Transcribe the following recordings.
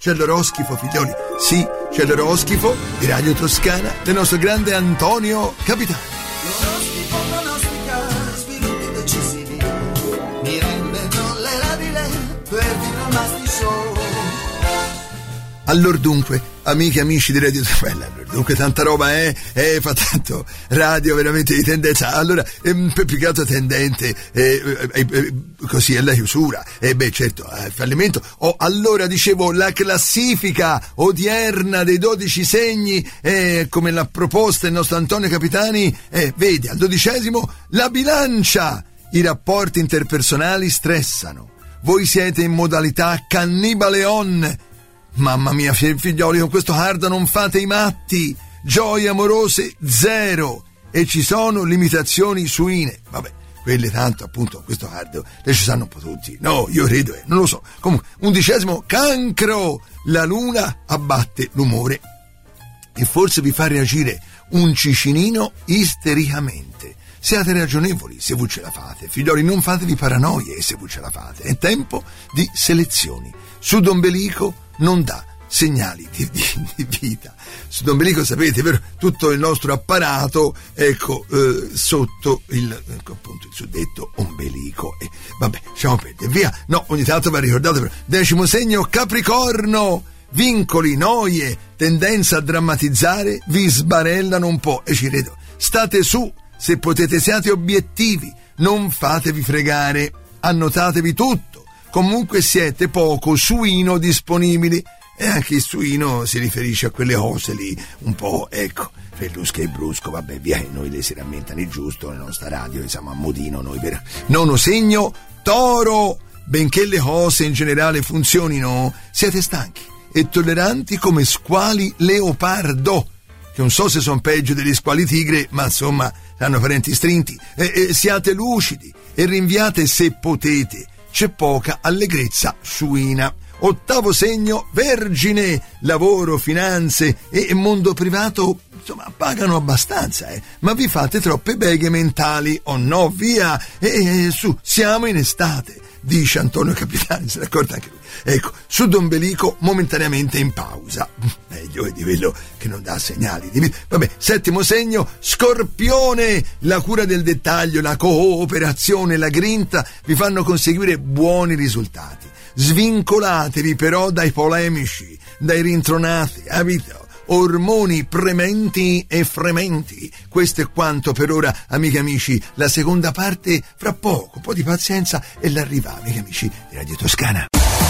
c'è l'oroscofo, figlioli. Sì, c'è l'oroscofo di Radio Toscana del nostro grande Antonio Capitani. L'oroscofo pronostica sviluppi decisivi, mi rende tollerabile per vivere un must show. Allora dunque, amiche e amici di Radio Toscana, dunque tanta roba fa tanto radio veramente di tendenza. Allora, più che altro tendente così alla chiusura. Certo, al fallimento. Allora dicevo, la classifica odierna dei 12 segni, come l'ha proposta il nostro Antonio Capitani, vedi, al 12° la bilancia. I rapporti interpersonali stressano. Voi siete in modalità cannibaleon. Mamma mia, figlioli, con questo hard non fate i matti. Gioie amorose 0. E ci sono limitazioni suine. Vabbè, quelle tanto appunto questo hard le ci sanno un po' tutti. No, io credo, non lo so. Comunque, 11° cancro. La luna abbatte l'umore e forse vi fa reagire un cicinino istericamente. Siate ragionevoli se voi ce la fate. Figlioli, non fatevi paranoie se voi ce la fate. È tempo di selezioni. Sudombelico non dà segnali di vita. Sudombelico, sapete, vero? Tutto il nostro apparato, sotto appunto il suddetto ombelico. Vabbè, lasciamo perdere, via. No, ogni tanto va ricordato, però. 10° segno, Capricorno. Vincoli, noie, tendenza a drammatizzare vi sbarellano un po', e ci credo. State su, se potete siate obiettivi, non fatevi fregare, annotatevi tutto. Comunque siete poco suino disponibili, e anche il suino si riferisce a quelle cose lì un po', fellusche e brusco, vabbè, via, che noi le si rammentano il giusto, nella nostra radio siamo a modino noi, vero? 9° segno, Toro. Benché le cose in generale funzionino, siete stanchi e tolleranti come squali leopardo, che non so se sono peggio degli squali tigre, ma insomma hanno parenti strinti. Siate lucidi e rinviate se potete. C'è poca allegrezza suina. 8° segno, Vergine. Lavoro, finanze e mondo privato, insomma, pagano abbastanza, ma vi fate troppe beghe mentali, o no, via, su, siamo in estate, dice Antonio Capitani, se ne accorta anche lui. Ecco, Sudombelico momentaneamente in pausa, meglio è di quello che non dà segnali di vita. Vabbè, 7° segno, Scorpione. La cura del dettaglio, la cooperazione, la grinta vi fanno conseguire buoni risultati. Svincolatevi però dai polemici, dai rintronati, ormoni prementi e frementi. Questo è quanto per ora, amiche e amici. La seconda parte fra poco, un po' di pazienza e l'arriva, amiche e amici di Radio Toscana.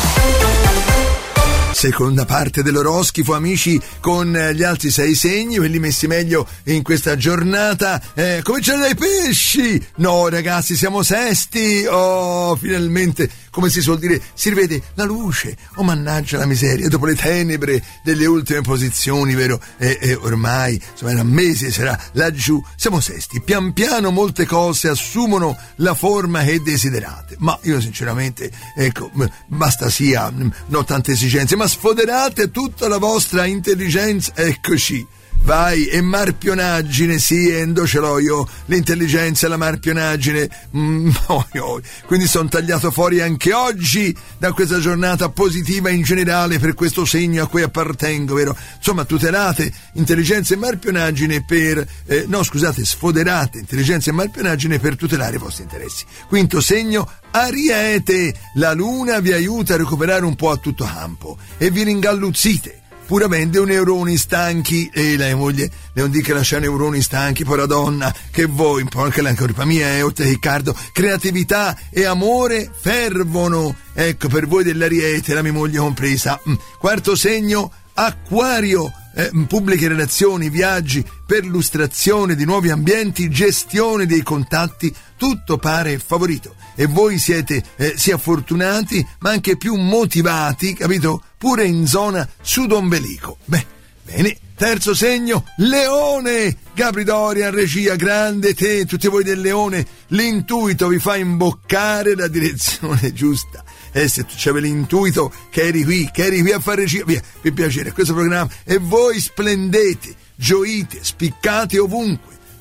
Seconda parte dell'oroscofo, amici, con gli altri 6 segni, quelli messi meglio in questa giornata. Cominciano dai pesci. No, ragazzi, siamo sesti. Oh, finalmente, come si suol dire, si rivede la luce. Oh, mannaggia la miseria, dopo le tenebre delle ultime posizioni, vero? Ormai, insomma, era mesi, sarà laggiù. Siamo sesti. Pian piano molte cose assumono la forma che desiderate. Ma io sinceramente, basta sia, non ho tante esigenze, ma sfoderate tutta la vostra intelligenza, eccoci. Vai, e marpionaggine, sì, Endo, ce l'ho io, l'intelligenza e la marpionaggine, quindi sono tagliato fuori anche oggi da questa giornata positiva in generale per questo segno a cui appartengo, vero? Insomma, tutelate intelligenza e marpionaggine sfoderate intelligenza e marpionaggine per tutelare i vostri interessi. 5° segno, Ariete. La luna vi aiuta a recuperare un po' a tutto campo e vi ringalluzzite, pur avendo neuroni stanchi. E la moglie le non dica lascia neuroni stanchi, povera donna, che voi un po' anche la colpa mia, oltre Riccardo. Creatività e amore fervono, ecco, per voi dell'Ariete, la mia moglie compresa. 4° segno, Acquario. Pubbliche relazioni, viaggi, perlustrazione di nuovi ambienti, gestione dei contatti, tutto pare favorito e voi siete sia fortunati ma anche più motivati, capito? Pure in zona sudombelico. Bene. 3° segno, Leone. Gabri Dorian, regia, grande te, tutti voi del Leone. L'intuito vi fa imboccare la direzione giusta. Se tu c'avevi l'intuito che eri qui a fare regia, via, per piacere, questo programma, e voi splendete, gioite, spiccate ovunque,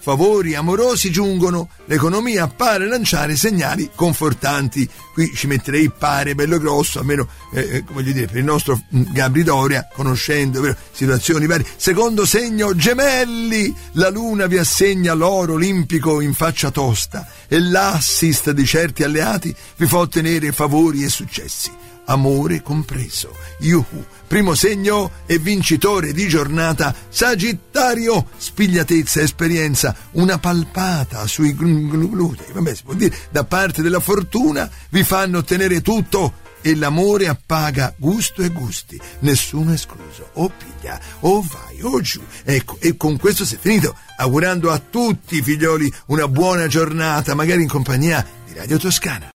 favori amorosi giungono, l'economia appare lanciare segnali confortanti. Qui ci metterei pare bello grosso, almeno voglio dire, per il nostro Gabri Doria, conoscendo situazioni varie. Secondo segno, Gemelli, la luna vi assegna l'oro olimpico in faccia tosta e l'assist di certi alleati vi fa ottenere favori e successi, amore compreso. Yuhu. Primo segno e vincitore di giornata, Sagittario, spigliatezza, esperienza, una palpata sui glutei, vabbè, si può dire, da parte della fortuna vi fanno ottenere tutto e l'amore appaga gusto e gusti, nessuno escluso, o piglia, o vai, o giù. Ecco, e con questo si è finito, augurando a tutti i figlioli una buona giornata, magari in compagnia di Radio Toscana.